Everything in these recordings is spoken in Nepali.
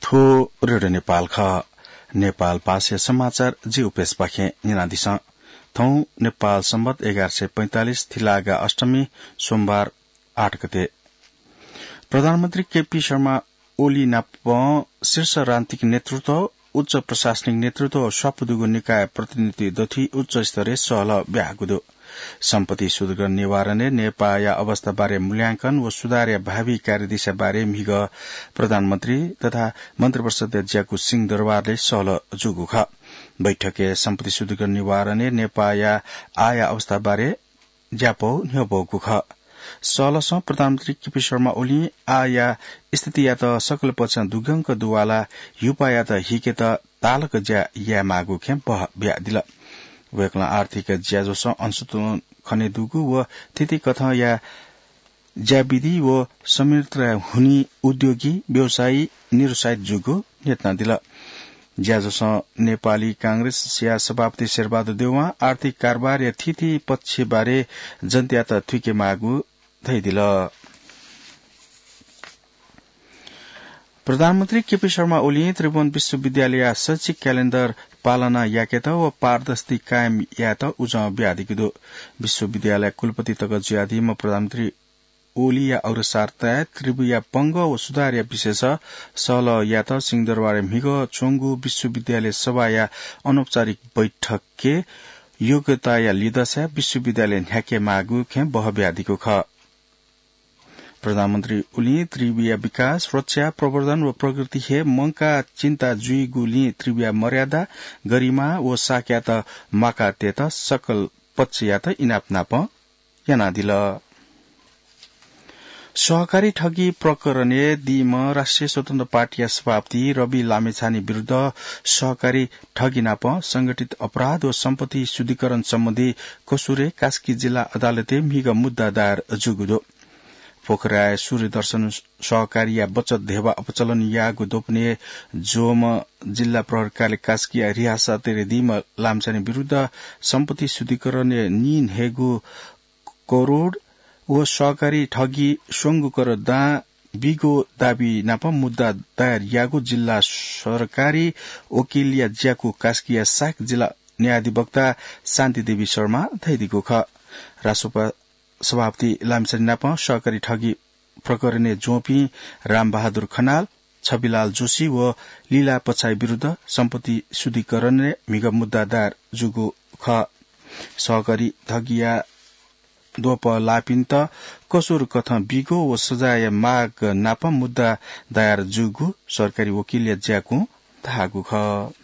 थो रेडियो नेपाल ख नेपाल पासे समाचार जी उपेश पाखे निनादिस थौ नेपाल सम्बत 1145 थिलागा अष्टमी सोमबार 8 गते प्रधानमन्त्री केपी शर्मा ओली नाप शीर्ष राजनीतिक नेतृत्व उच्च प्रशासनिक नेतृत्व स्वापुदुगु निकाय प्रतिनिधि दथि उच्च स्तरीय सहल ब्यागुदो सम्पत्ति सुदूर निवारण नेपाया अवस्था बारे मूल्यांकन व सुधार भावी कार्यदिशा बारे मिग प्रधानमन्त्री तथा मन्त्रीपरिषद ज्याकु सिंह दरबारले सहल जुगु ख बैठके सम्पत्ति सुदूर निवारण नेपाया आया अवस्था बारे ज्यापौ न्यबौगु ख सहलस प्रधानमन्त्री केपी शर्मा ओली आया स्थिति या त सकल पक्ष दुगंक दुवाला युपा या त हिके त तालक ज्या या मागु खेम ब्या दिल वेकला आर्थिक ज्याजोस अंशुतोन खने दुगु व तिथि कथा या ज्याविधि व समित्र हुनी उद्योगी व्यवसायी निरुसाइद जुगु नेतना दिल ज्याजोस नेपाली कांग्रेस सिया सभापति शेरबहादुर देउवा आर्थिक कारबार या थिति पक्ष बारे जनता त थुके मागु धैदिल प्रधानमन्त्री केपी शर्मा ओली त्रिभुवन विश्वविद्यालय शैक्षिक क्यालेण्डर पालना याकेत व पारदर्शी कायम यात उज ब्यादिकिदो विश्वविद्यालय कुलपति तक ज्यादिम प्रधानमन्त्री ओली या अग्रसार तय त्रिभुया पंग व सुधार या विशेष सल यात सिंहदरबार मिग चोंगु विश्वविद्यालय सभा या अनौपचारिक बैठक के योग्यता या लिदसा विश्वविद्यालय न्याके मागु खे बह ब्यादिको ख प्रधानमन्त्री उली त्रिविया विकास सुरक्षा प्रवर्धन व प्रगति हे मंका चिन्ता जुई गुली त्रिविया मर्यादा गरिमा व साक्यात माका तेत सकल पक्षयात इनापनाप यानादिल सहकारी ठगी प्रकरणे दिम राष्ट्रिय स्वतन्त्र पार्टी सभापति रवि लामेछाने विरूद्ध सहकारी ठगी नाप संगठित अपराध व सम्पत्ति शुद्धिकरण सम्बन्धी कसुरे कास्की जिल्ला अदालतले मिग मुद्दा दायर जुगुदो पोखरा सूर्य दर्शन सहकारी या बचत धेवा अपचलन यागु दोपने जोम जिल्ला प्रहरी कार्यालय कास्की रियासत दिम लामछाने विरूद्ध सम्पत्ति शुद्धिकरण नीन हेगु करोड़ व सहकारी ठगी सोंगु कर दा बिगो दाबी नाप मुद्दा दायर यागु जिल्ला सरकारी वकिल या ज्याकु कास्किया साक जिल्ला न्यायाधिवक्ता शान्ति देवी शर्मा थैदिको ख रासोपा सभापति लामछाने नाप सहकारी ठगी प्रकरणे जोपी रामबहादुर खनाल छविलाल जोशी व लीला पछाई विरूद्ध सम्पत्ति शुद्धिकरण मिग मुद्दा दायर जुगु ख सहकारी ठगिया दोप लापिन्त कसुर कथ बिगो व सजाय माग नाप मुद्दा दायर जुगु सरकारी वकिल ज्याकु धागु ख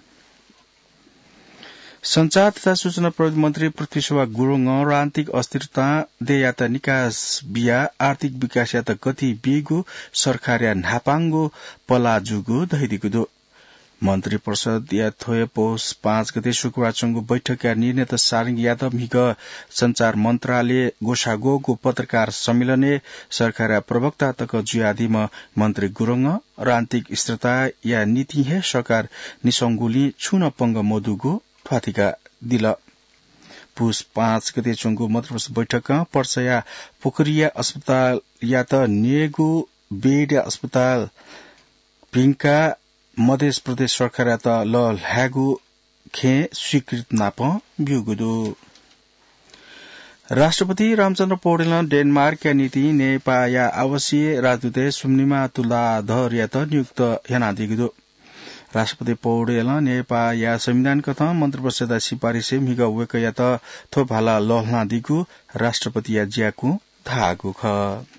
संचार तथा सूचना प्रविधि मन्त्री पृथ्वीशोभा गुरुङ राजनीतिक अस्थिरता देयात निकास बिया आर्थिक विकास यात गति बिगु सरकार या नापाङ्गो पला जुगु दैदिगु मन्त्री परिषद या थोय पौष 5 गते शुक्रबार चंगु बैठक या निर्णय त सारंग यादव मिग संचार मन्त्रालय गोसागोको पत्रकार सम्मेलने सरकार प्रवक्ता तक जुयादिम मन्त्री गुरुङ राजनीतिक स्थिरता या नीति हे सरकार निसंगुली छुन पंग मोदुगु फातिका दिल पुष 5 गते चंगु मन्त्री बैठक पर्सया पोखरिया अस्पताल या त नेगु बेड अस्पताल पिंका मध्य प्रदेश सरकार त ल ल्यागु खे स्वीकृत नाप बिउगुदो राष्ट्रपति रामचन्द्र पौडेल डेनमार्क नीति नेपाया आवासीय राजदूत सुम्निमा तुलाधर या त नियुक्त यानादिगुदो राष्ट्रपति पौडेल नेपाया संविधान कथा मन्त्रीपरिषद सिफारिस मिग वेक या त थोभाला लहनादिगु राष्ट्रपति या ज्याकु धागु ख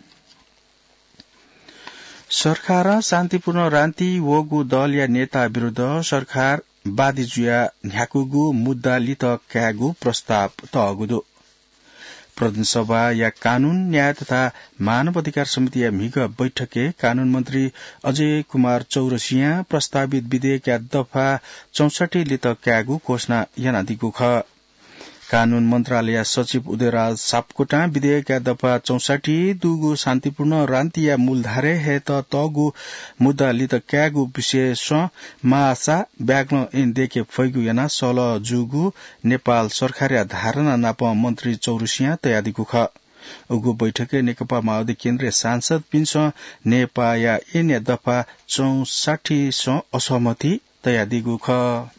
सरकार शान्तिपूर्ण रान्ति वगु दल या नेता विरूद्ध सरकार बादिजुया न्याकुगु मुद्दा लित क्यागु प्रस्ताव तगुदो प्रदेशसभा या कानून न्याय तथा मानव अधिकार समिति या मिग बैठके कानून मन्त्री अजय कुमार चौरसिया प्रस्तावित विधेयक या दफा 64 लित क्यागु घोषणा यानादिगु ख कानून मन्त्रालय सचिव उदयराज सापकोटा विधेयक या दफा 64 दुगु शान्तिपूर्ण रान्ति या मूलधारे हे त तगु मुद्दा लित क्यागु विशेष मासा ब्याग्न इन देखे फैगु याना सल जुगु नेपाल सरकार या धारणा नाप मन्त्री चौरसिया तयादिगु ख उगु बैठके नेकपा माओवादी केन्द्रीय सांसद पिन्छ नेपाया एन्या दफा 64 सं असहमति तया दिगु ख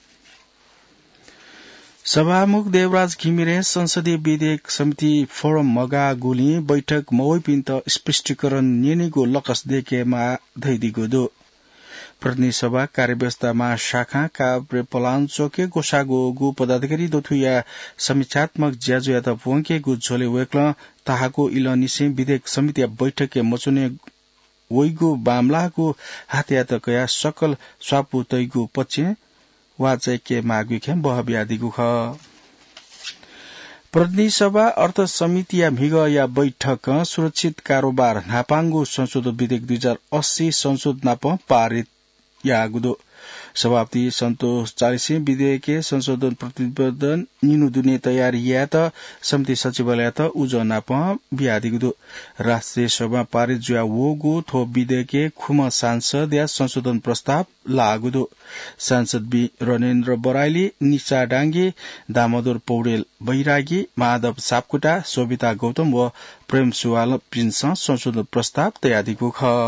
सभामुख देवराज घिमिरे संसदीय विधेयक समिति फोरम मगा गुली बैठक मवै पिन्त स्पष्टीकरण निनिगु लकस देकेमा धैदिगु दो प्रतिनिधि सभा कार्यव्यवस्थामा शाखा काभ्रे पलाञ्चोके गोसागोगु पदाधिकारी दोथुया समीक्षात्मक ज्याजु यात पुंके गु झोले वेक्ल ताहाको इलनिसे विधेयक समिति बैठके मचुने वैगु बामलागु हातयात कया सकल स्वापु तैगु पछि वाचैके मागुखे बहब्यादिगु ख प्रतिनिधि सभा अर्थ समिति या मिग या बैठक सुरक्षित कारोबार नापाङ्गु संशोधन विधेयक 2080 संशोधन नाप पारित यागुदो सभापति सन्तोष 40 विधेयके संशोधन प्रतिवेदन निनु दुने तयारी यात समिति सचिवालय त उज नाप बियादिगुदो राष्ट्रिय सभा पारित जुया वोगु थो विधेयके खुम सांसद या संशोधन प्रस्ताव लागुदो सांसद बी रणेन्द्र बराइली निशा डांगे दामोदर पौडेल बैरागी माधव सापकोटा सोभिता गौतम व प्रेम सुवाल पिन्स संशोधन प्रस्ताव तयादिगु ख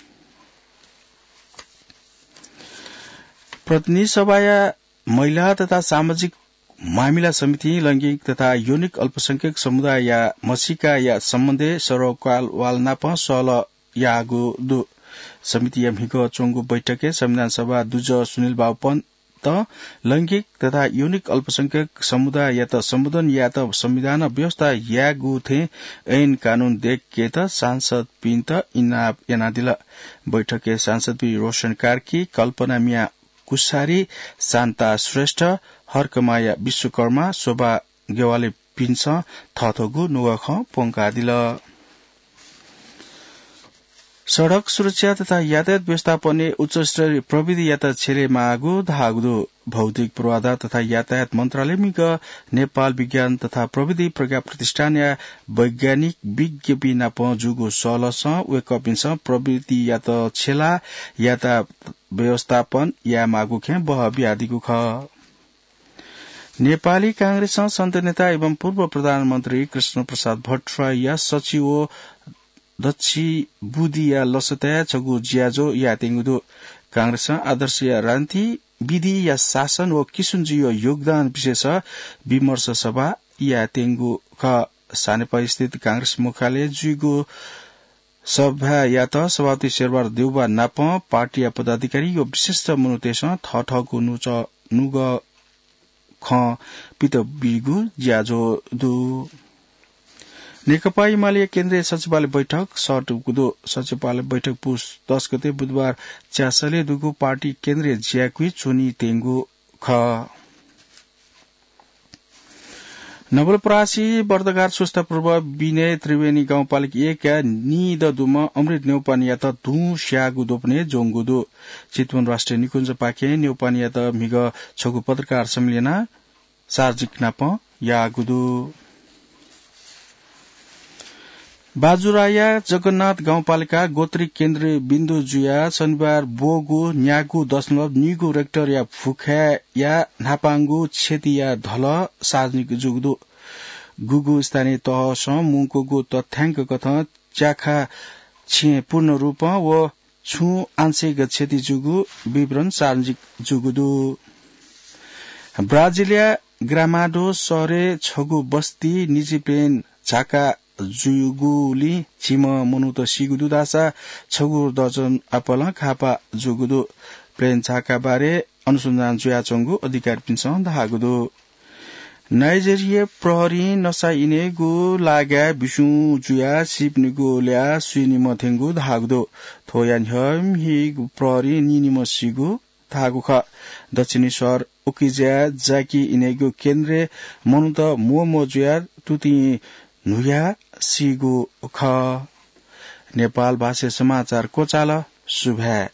प्रतिनिधि सभाया महिला तथा सामाजिक मामिला समिति लैंगिक तथा यौनिक अल्पसंख्यक समुदाय या मसिका या सम्बन्धे सरोकाल वालनाप सल यागु दु समिति यमिको चोंगु बैठके संविधान सभा दुज सुनिल बापन त लैंगिक तथा यौनिक अल्पसंख्यक समुदाय या त सम्बोधन या त संविधान व्यवस्था यागु थे ऐन कानून देख के त सांसद पिन्त इनाप एनादिल बैठके सांसद पी रोशन कार्की कल्पना मिया कुसारी शान्ता श्रेष्ठ हर्कमाया विश्वकर्मा शोभा गेवाले पिन्छ थथोगु नुगख पोंकादिल सड़क सुरक्षा तथा यातायात व्यवस्थापन उच्च स्तरीय प्रविधि यातायात छेले मागु धागुदो भौतिक पूर्वाधार तथा यातायात मन्त्रालय मिग नेपाल विज्ञान तथा प्रविधि प्रज्ञा प्रतिष्ठान या वैज्ञानिक विज्ञ बिना जुगु सलस वेकपिन्स प्रविधि यात छेला यातायात व्यवस्थापन या मागु खे बहबी आदिगु ख नेपाली कांग्रेस संत नेता एवं पूर्व प्रधानमन्त्री कृष्ण प्रसाद भट्टराई या सचिव दक्षी बुदी या लसतया छगु ज्याजो या तेंगुदो कांग्रेस आदर्श या रान्ति विधि या शासन व किसुनजियो योगदान विशेष विमर्श सभा या तेंगु ख सानेपा स्थित कांग्रेस मुख्यालय जुगु सभा या त सभापति शेरबार देउबा नाप पार्टी या पदाधिकारी यो विशिष्ट मनुतेश थठगु नुग ख पित बिगु ज्याजो दु नेकपा एमाले केन्द्रीय सचिवालय बैठक सटुकुदो सचिवालय बैठक पुस 10 गते बुधबार च्यासले दुगु पार्टी केन्द्रीय ज्याकुई चुनी तेंगु ख नवलपरासी बर्दगार सुस्ता पूर्व विनय त्रिवेणी गाउँपालिका 1 या निददुम अमृत नेउपानिया त धु स्यागु दोप्ने जोंगुदो चितवन राष्ट्रिय निकुञ्ज पाखे नेउपानिया त मिग छगु पत्रकार सम्मेलन सार्जिक नाप यागुदु बाजुराया जगन्नाथ गाउँपालिका गोत्री केन्द्रीय बिन्दु जुया शनिबार बोगु न्यागु 0.9 रेक्टर या फुखा या नापाङ्गु क्षति या धल सार्वजनिक जुगदु गुगु स्थानीय तहस मुङको तथ्याङ्क कथ च्याखा छे पूर्ण रूप व छु आंशिक क्षति जुगु विवरण सार्वजनिक जुगुदु ब्राजिलिया ग्रामाडो सहरे छगु बस्ती निजी प्लेन झाका जुगुली छिम मनुत सिगुदु दासा छगु दर्जन अपल खापा जुगुदु प्लेन झाका बारे अनुसन्धान जुया चंगु अधिकार पिन्छ धागुदु नाइजेरिया प्रहरी नसा इनेगु लागा बिसु जुया सिपनिगु ल्या सुनिम थेंगु धागुदु थोयान हम हि प्रहरी निनिम सिगु धागु ख दक्षिणी शहर उकिजा जाकी इनेगु केन्द्र मनुत मोमो जुया तुति नुया सिगु ख नेपाल भाषा समाचार कोचाल सुभा